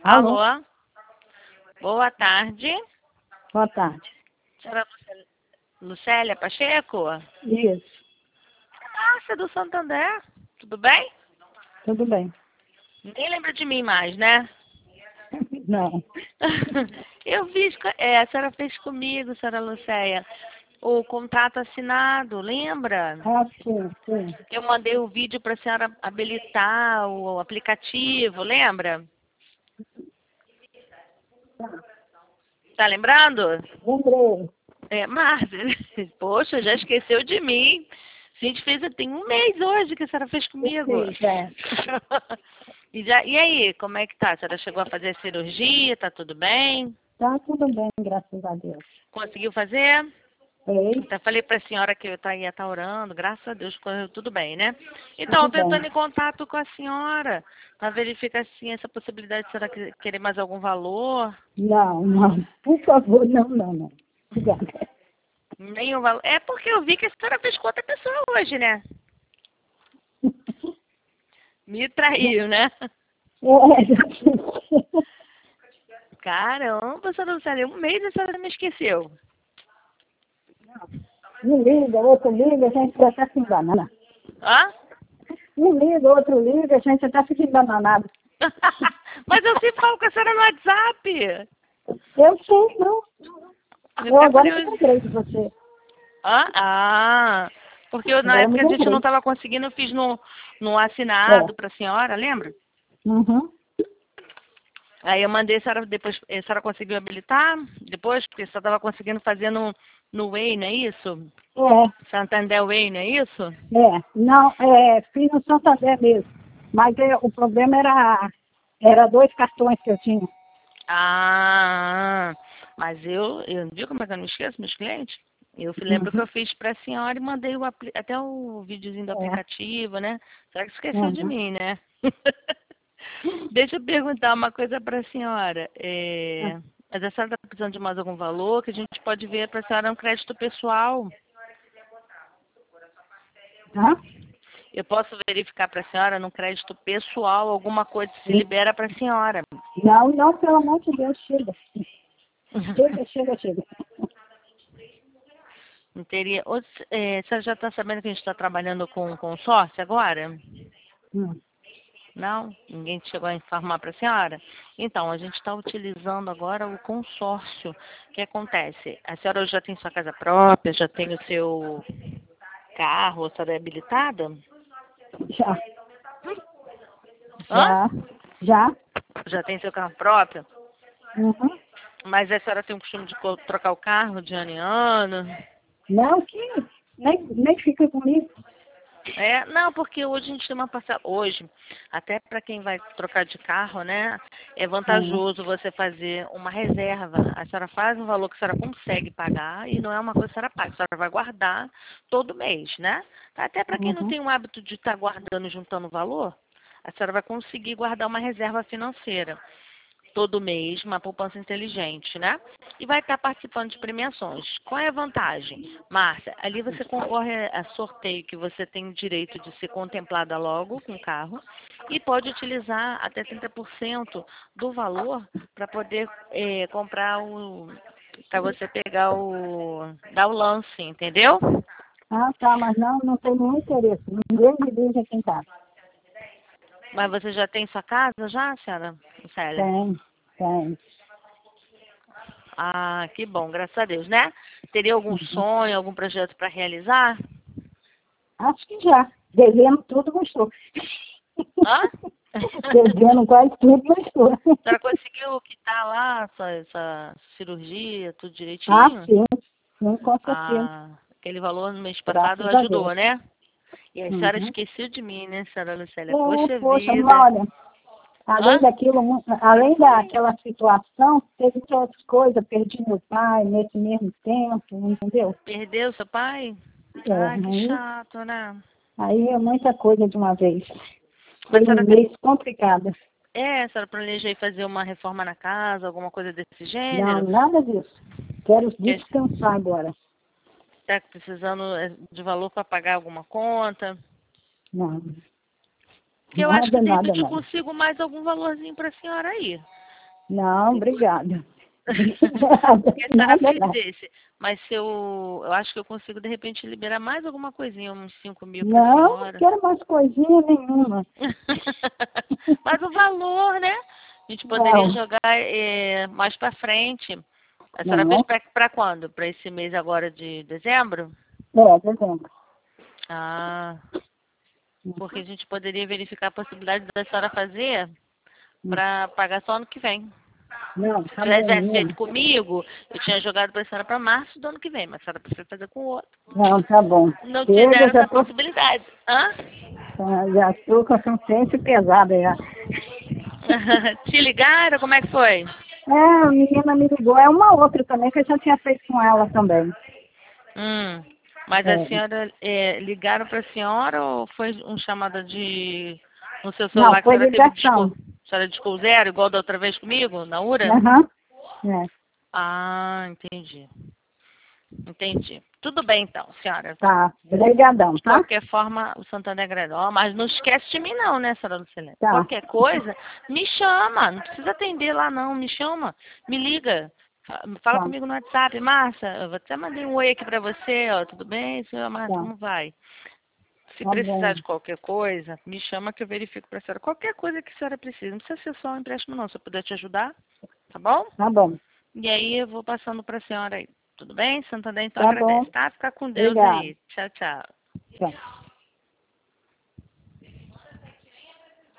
Alô? Alô, boa tarde. Boa tarde. Senhora Lucélia Pacheco? Isso, Ah, você é do Santander? Tudo bem? tudo bem. Ninguém lembra de mim mais, né? Não. Eu fiz, a senhora fez comigo, senhora Lucélia, o contrato assinado, lembra? Ah, sim, sim. Eu mandei o vídeo para a senhora habilitar o aplicativo, lembra? Tá lembrando? Lembrei. Márcia, poxa, já esqueceu de mim. A gente fez, tem um mês hoje que a senhora fez comigo. Sim, já. E aí, como é que tá? A senhora chegou a fazer a cirurgia? Tá tudo bem? Tá tudo bem, graças a Deus. Conseguiu fazer? Ei, Até falei pra senhora que eu ia estar orando, graças a Deus correu tudo bem, né? Então, tudo tentando bem. em contato com a senhora, para verificar assim essa possibilidade de a senhora querer mais algum valor. Não, não. Por favor, não, não, não. Obrigada. Nenhum valor. É porque eu vi que a senhora fez com outra pessoa hoje, né? Me traiu, né? É, Caramba, senhora Lucélia, um mês a senhora me esqueceu. um liga, outro liga, a gente já está se enganando. Hã? Um liga, outro liga, a gente já está se enganando. Mas eu sempre falo com a senhora no WhatsApp. Eu sei, não. Eu Até agora falei me hoje. lembrei de você. Porque na Agora me época a gente não lembrei. estava conseguindo, eu fiz no É. assinado para a senhora, lembra? Uhum. Aí eu mandei a senhora depois, a senhora conseguiu habilitar depois, porque só estava conseguindo fazer no Way, não é isso? É. Santander Way, não é isso? Não, fiz no Santander mesmo. Mas o problema era 2 cartões que eu tinha. Mas eu viu como é que eu não esqueço meus clientes? Eu lembro que Uhum. eu fiz para a senhora e mandei até o videozinho do É. aplicativo, né? Será que esqueceu de Uhum. mim, né? Deixa eu perguntar uma coisa para a senhora. Mas a senhora está precisando de mais algum valor que a gente pode ver para a senhora um crédito pessoal? Hã? Eu posso verificar para a senhora no crédito pessoal alguma coisa se libera para a senhora. Não, não, pelo amor de Deus, chega. Chega, chega, chega. Não teria. A senhora já está sabendo que a gente está trabalhando com consórcio agora? Hum. Não? Ninguém chegou a informar para a senhora? Então, a gente está utilizando agora o consórcio. O que acontece? A senhora hoje já tem sua casa própria, já tem o seu carro, a senhora é habilitada? Já, Hã? já. Já tem seu carro próprio? Uhum. Mas a senhora tem o costume de trocar o carro de ano em ano? Não, que nem fica comigo. Não, porque hoje a gente tem uma parcela. Hoje, até para quem vai trocar de carro, né? É Uhum. vantajoso você fazer uma reserva. A senhora faz um valor que a senhora consegue pagar e não é uma coisa que a senhora paga. A senhora vai guardar todo mês, né? Até para quem não Uhum. tem o hábito de estar guardando, juntando valor, a senhora vai conseguir guardar uma reserva financeira todo mês, uma poupança inteligente, né? E vai estar participando de premiações. Qual é a vantagem? Márcia, ali você concorre a sorteio que você tem o direito de ser contemplada logo com o carro e pode utilizar até 30% do valor para poder comprar para você pegar dar o lance, entendeu? Ah, tá, mas não tem nenhum interesse. Ninguém me dirige aqui em casa. Mas você já tem sua casa já, senhora Célia? Tem, tem. Ah, que bom, graças a Deus, né? Teria algum Uhum. sonho, algum projeto para realizar? Acho que já. Devendo tudo, mas estou. Hã? Devendo quase tudo, mas estou. A senhora conseguiu quitar lá essa cirurgia, tudo Ah, direitinho? sim, sim, com certeza. Ah, aquele valor no mês passado Graças a Deus. ajudou, né? E a senhora Uhum. esqueceu de mim, né, senhora Lucélia? Poxa Poxa, vida. olha, além Hã? daquilo, além daquela situação, teve outras coisas, perdi meu pai nesse mesmo tempo, entendeu? Perdeu seu pai? É, Ah, que chato, né? aí é muita coisa de uma vez. Mas Foi a um senhora, mês complicado. a senhora planeja aí fazer uma reforma na casa, alguma coisa desse Não, gênero? nada disso. Quero Que descansar agora. está precisando de valor para pagar alguma conta? Não, Porque eu acho que nada, de nada, repente eu nada. consigo mais algum valorzinho para a senhora aí. Não, obrigada. Porque a senhora Nada, fez nada. esse. Mas se eu acho que eu consigo, de repente, liberar mais alguma coisinha, uns 5.000 para a Não, não senhora. quero mais coisinha nenhuma. Mas o valor, né? A gente poderia Não, jogar mais para frente. A senhora fez não. para quando? Para esse mês agora de dezembro? Dezembro. Ah, porque a gente poderia verificar a possibilidade da senhora fazer para pagar só ano que vem. Não, Se tá bom, tivesse feito menina. comigo, eu tinha jogado para a senhora para março do ano que vem, mas a senhora precisa fazer com o outro. Não, tá bom. Não te Chega, deram essa possibilidade. Hã? já estou com a consciência pesada já. Te ligaram? Como é que foi? A menina me ligou. É uma outra também que eu já tinha feito com ela também. Mas a É. senhora ligaram para a senhora ou foi um chamado no seu Não, celular que a foi senhora teve disco? ligação. A senhora discou zero, igual da outra vez comigo, na URA? Aham. É. Ah, entendi. Entendi. Tudo bem então, senhora. Tá. Obrigadão, De tá? qualquer forma, o Santander agradou. Mas não esquece de mim não, né, senhora Lucilene? Tá. Qualquer coisa, me chama. Não precisa atender lá não, me chama. Me liga. Fala Tá. comigo no WhatsApp. Márcia, eu até mandei um oi aqui pra você, ó. Tudo bem, senhora Márcia? Tá. Como vai? Se Tá precisar bom. de qualquer coisa, me chama que eu verifico pra senhora. Qualquer coisa que a senhora precisa. Não precisa ser só um empréstimo não, se eu puder te ajudar, tá bom? Tá bom. E aí eu vou passando pra senhora aí. Tudo bem? Santander então Tá bom. agradece, tá? Fica com Deus Obrigada. aí. Tchau, tchau. Tchau.